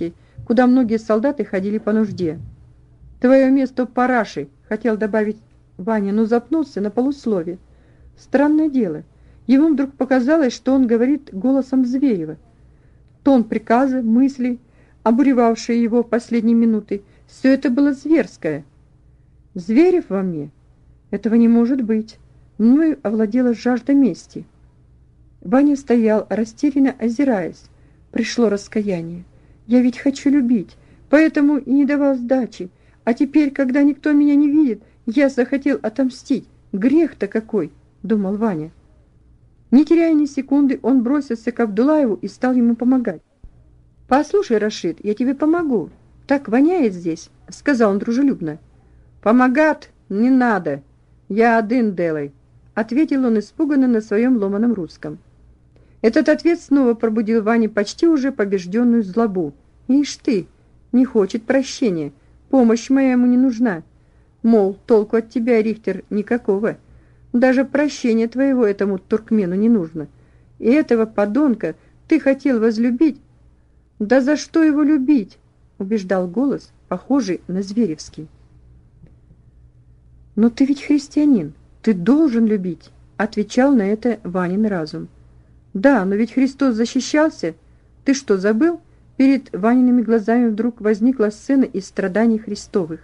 куда многие солдаты ходили по нужде. «Твое место в параше», — хотел добавить Ваня, но запнулся на полуслове. Странное дело, ему вдруг показалось, что он говорит голосом Зверева. Тон приказа, мысли, обуревавшие его в последние минуты, все это было зверское. Зверев во мне? Этого не может быть. Мною овладела жажда мести. Ваня стоял, растерянно озираясь. Пришло раскаяние. Я ведь хочу любить, поэтому и не давал сдачи. А теперь, когда никто меня не видит, я захотел отомстить. Грех-то какой, думал Ваня. Не теряя ни секунды, он бросился к Абдулаеву и стал ему помогать. «Послушай, Рашид, я тебе помогу. Так воняет здесь», — сказал он дружелюбно. «Помогать не надо. Я один делай», — ответил он испуганно на своем ломаном русском. Этот ответ снова пробудил Ване почти уже побежденную злобу. «Ишь ты, не хочет прощения, помощь моя ему не нужна. Мол, толку от тебя, Рихтер, никакого. Даже прощения твоего этому туркмену не нужно. И этого подонка ты хотел возлюбить». «Да за что его любить?» — убеждал голос, похожий на зверевский. «Но ты ведь христианин, ты должен любить», — отвечал на это Ванин разум. «Да, но ведь Христос защищался. Ты что, забыл?» Перед Ваниными глазами вдруг возникла сцена из страданий Христовых.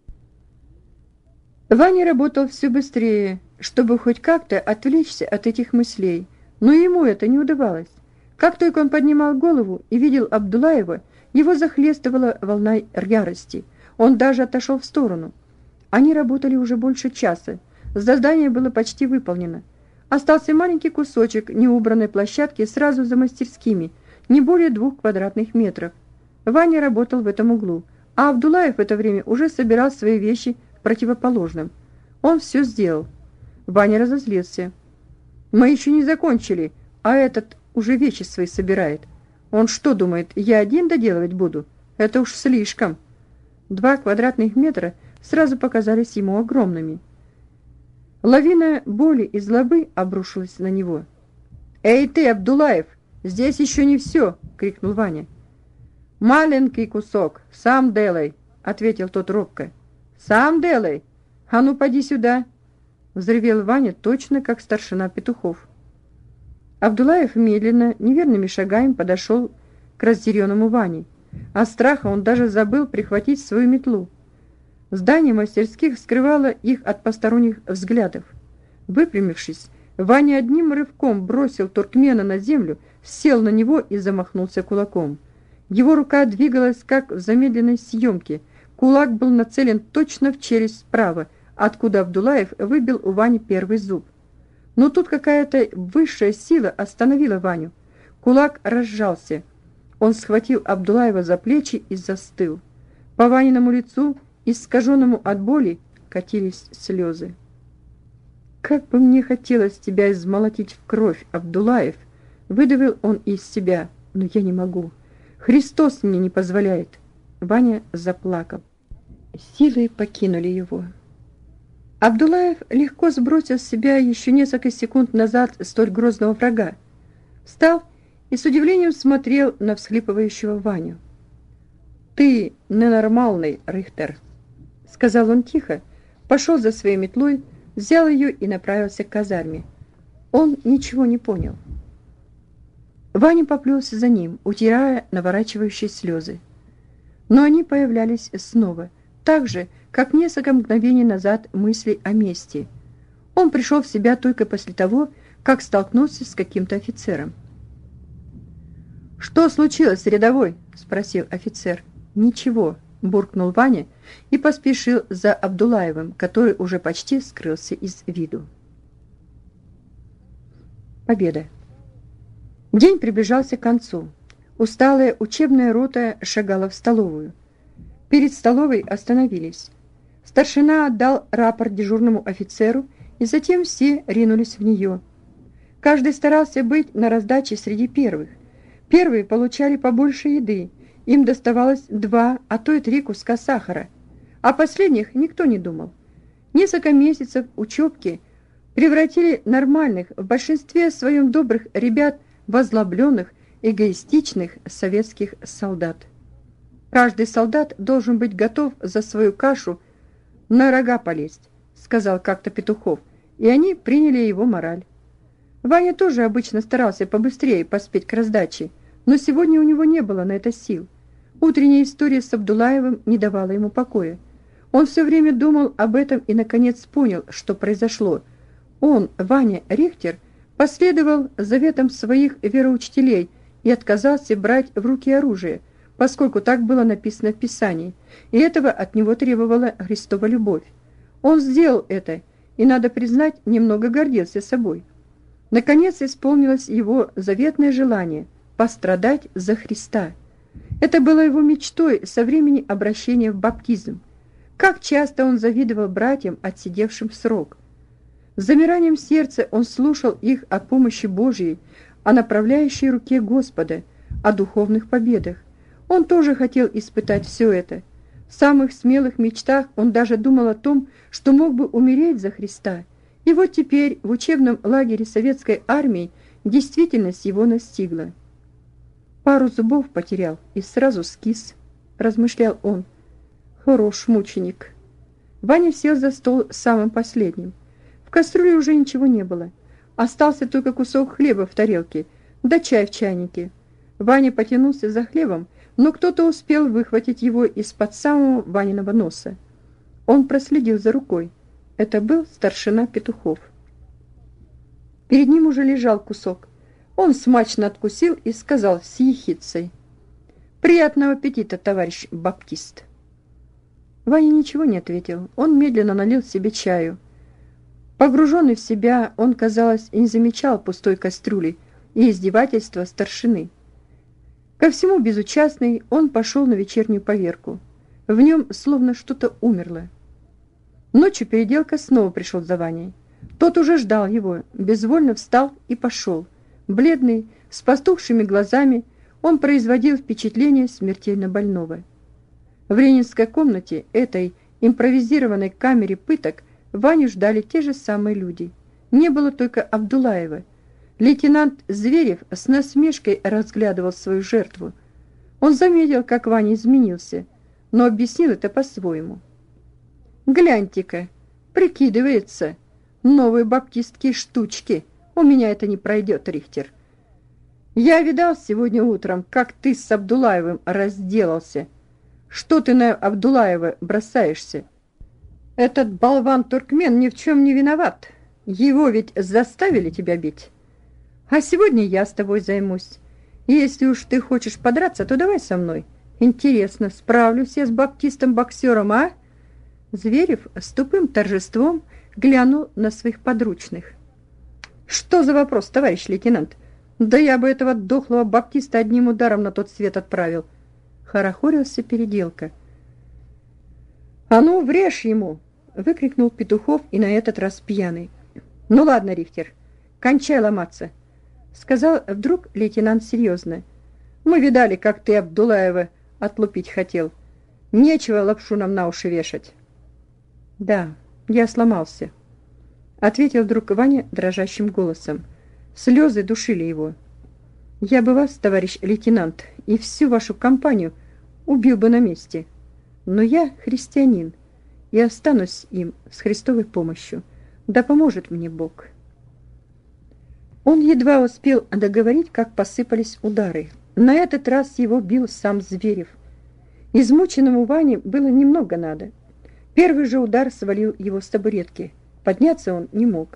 Ваня работал все быстрее, чтобы хоть как-то отвлечься от этих мыслей, но ему это не удавалось. Как только он поднимал голову и видел Абдулаева, его захлестывала волна ярости. Он даже отошел в сторону. Они работали уже больше часа. Задание было почти выполнено. Остался маленький кусочек неубранной площадки сразу за мастерскими, не более двух квадратных метров. Ваня работал в этом углу, а Абдулаев в это время уже собирал свои вещи в противоположном. Он все сделал. Ваня разозлился. «Мы еще не закончили, а этот уже вещи свои собирает. Он что думает, я один доделывать буду? Это уж слишком». Два квадратных метра сразу показались ему огромными. Лавина боли и злобы обрушилась на него. «Эй ты, Абдулаев, здесь еще не все!» — крикнул Ваня. «Маленький кусок, сам делай!» — ответил тот робко. «Сам делай! А ну, поди сюда!» — взревел Ваня точно как старшина Петухов. Абдулаев медленно, неверными шагами подошел к разъяренному Ване. От страха он даже забыл прихватить свою метлу. Здание мастерских скрывало их от посторонних взглядов. Выпрямившись, Ваня одним рывком бросил туркмена на землю, сел на него и замахнулся кулаком. Его рука двигалась, как в замедленной съемке. Кулак был нацелен точно в челюсть справа, откуда Абдулаев выбил у Вани первый зуб. Но тут какая-то высшая сила остановила Ваню. Кулак разжался. Он схватил Абдулаева за плечи и застыл. По Ваниному лицу, искаженному от боли, катились слезы. «Как бы мне хотелось тебя измолотить в кровь, Абдулаев!» Выдавил он из себя. «Но я не могу. Христос мне не позволяет!» Ваня заплакал. Силы покинули его. Абдулаев легко сбросил с себя еще несколько секунд назад столь грозного врага. Встал и с удивлением смотрел на всхлипывающего Ваню. «Ты ненормальный, Рихтер», — сказал он тихо, пошел за своей метлой, взял ее и направился к казарме. Он ничего не понял. Ваня поплелся за ним, утирая наворачивающие слезы. Но они появлялись снова, так же, как несколько мгновений назад мысли о мести. Он пришел в себя только после того, как столкнулся с каким-то офицером. «Что случилось, рядовой?» — спросил офицер. «Ничего», — буркнул Ваня и поспешил за Абдулаевым, который уже почти скрылся из виду. Победа. День приближался к концу. Усталая учебная рота шагала в столовую. Перед столовой остановились. Старшина отдал рапорт дежурному офицеру, и затем все ринулись в нее. Каждый старался быть на раздаче среди первых. Первые получали побольше еды, им доставалось два, а то и три куска сахара. О последних никто не думал. Несколько месяцев учебки превратили нормальных, в большинстве своем добрых ребят, в озлобленных, эгоистичных советских солдат. Каждый солдат должен быть готов за свою кашу на рога полезть, сказал как-то Петухов, и они приняли его мораль. Ваня тоже обычно старался побыстрее поспеть к раздаче, но сегодня у него не было на это сил. Утренняя история с Абдулаевым не давала ему покоя. Он все время думал об этом и, наконец, понял, что произошло. Он, Ваня Рихтер, последовал заветам своих вероучителей и отказался брать в руки оружие, поскольку так было написано в Писании, и этого от него требовала Христова любовь. Он сделал это, и, надо признать, немного гордился собой. Наконец исполнилось его заветное желание – пострадать за Христа. Это было его мечтой со времени обращения в баптизм. Как часто он завидовал братьям, отсидевшим срок. С замиранием сердца он слушал их о помощи Божьей, о направляющей руке Господа, о духовных победах. Он тоже хотел испытать все это. В самых смелых мечтах он даже думал о том, что мог бы умереть за Христа. И вот теперь в учебном лагере советской армии действительность его настигла. «Пару зубов потерял и сразу скис», — размышлял он. «Хорош мученик». Ваня сел за стол самым последним. В кастрюле уже ничего не было. Остался только кусок хлеба в тарелке, да чай в чайнике. Ваня потянулся за хлебом, но кто-то успел выхватить его из-под самого Ваниного носа. Он проследил за рукой. Это был старшина Петухов. Перед ним уже лежал кусок. Он смачно откусил и сказал с ехидцей: «Приятного аппетита, товарищ баптист!» Ваня ничего не ответил. Он медленно налил себе чаю. Погруженный в себя, он, казалось, и не замечал пустой кастрюли и издевательства старшины. Ко всему безучастный, он пошел на вечернюю поверку. В нем словно что-то умерло. Ночью Переделка снова пришел за Ваней. Тот уже ждал его, безвольно встал и пошел. Бледный, с пастухшими глазами, он производил впечатление смертельно больного. В ленинской комнате, этой импровизированной камере пыток, Ваню ждали те же самые люди. Не было только Абдулаева. Лейтенант Зверев с насмешкой разглядывал свою жертву. Он заметил, как Ваня изменился, но объяснил это по-своему. «Гляньте-ка, прикидывается, новые баптистские штучки. У меня это не пройдет, Рихтер. Я видал сегодня утром, как ты с Абдулаевым разделался. Что ты на Абдулаева бросаешься? Этот болван-туркмен ни в чем не виноват. Его ведь заставили тебя бить. А сегодня я с тобой займусь. И если уж ты хочешь подраться, то давай со мной. Интересно, справлюсь я с баптистом-боксером, а?» Зверев с тупым торжеством глянул на своих подручных. «Что за вопрос, товарищ лейтенант? Да я бы этого дохлого баптиста одним ударом на тот свет отправил!» Хорохорился Переделка. «А ну, врежь ему!» — выкрикнул Петухов, и на этот раз пьяный. «Ну ладно, Рихтер, кончай ломаться!» — сказал вдруг лейтенант серьезно. «Мы видали, как ты Абдулаева отлупить хотел. Нечего лапшу нам на уши вешать». «Да, я сломался», — ответил вдруг Ваня дрожащим голосом. Слезы душили его. «Я бы вас, товарищ лейтенант, и всю вашу компанию убил бы на месте. Но я христианин и останусь им с Христовой помощью. Да поможет мне Бог». Он едва успел договорить, как посыпались удары. На этот раз его бил сам Зверев. Измученному Ване было немного надо. Первый же удар свалил его с табуретки. Подняться он не мог.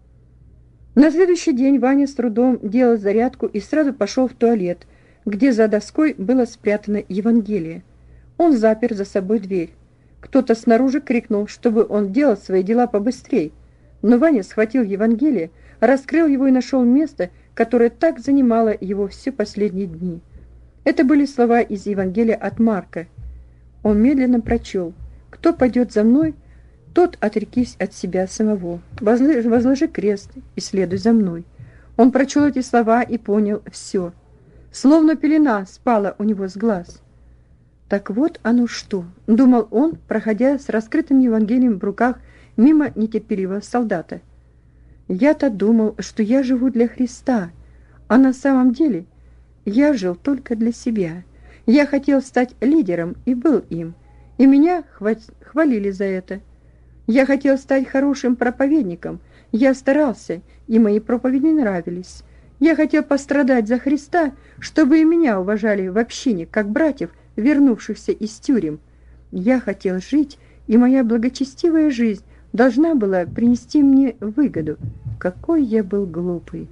На следующий день Ваня с трудом делал зарядку и сразу пошел в туалет, где за доской было спрятано Евангелие. Он запер за собой дверь. Кто-то снаружи крикнул, чтобы он делал свои дела побыстрей. Но Ваня схватил Евангелие, раскрыл его и нашел место, которое так занимало его все последние дни. Это были слова из Евангелия от Марка. Он медленно прочел: «Кто пойдет за мной, тот отрекись от себя самого. Возложи, возложи крест и следуй за мной». Он прочел эти слова и понял все. Словно пелена спала у него с глаз. «Так вот оно что», — думал он, проходя с раскрытым Евангелием в руках мимо нетерпеливого солдата. «Я-то думал, что я живу для Христа, а на самом деле я жил только для себя. Я хотел стать лидером и был им, и меня хвалили за это. Я хотел стать хорошим проповедником, я старался, и мои проповеди нравились. Я хотел пострадать за Христа, чтобы и меня уважали в общине, как братьев, вернувшихся из тюрем. Я хотел жить, и моя благочестивая жизнь должна была принести мне выгоду. Какой я был глупый.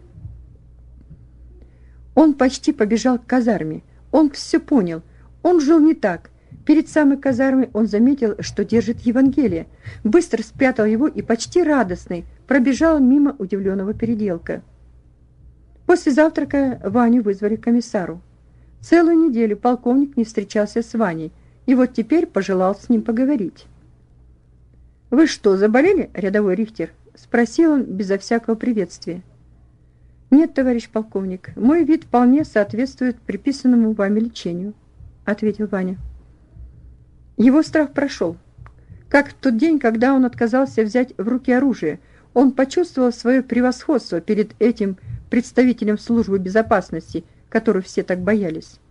Он почти побежал к казарме. Он все понял. Он жил не так. Перед самой казармой он заметил, что держит Евангелие. Быстро спрятал его и почти радостный пробежал мимо удивленного переделка. После завтрака Ваню вызвали к комиссару. Целую неделю полковник не встречался с Ваней, и вот теперь пожелал с ним поговорить. «Вы что, заболели, рядовой Рихтер?» – спросил он безо всякого приветствия. «Нет, товарищ полковник, мой вид вполне соответствует приписанному вами лечению», – ответил Ваня. Его страх прошел. Как в тот день, когда он отказался взять в руки оружие, он почувствовал свое превосходство перед этим представителем службы безопасности, которого все так боялись.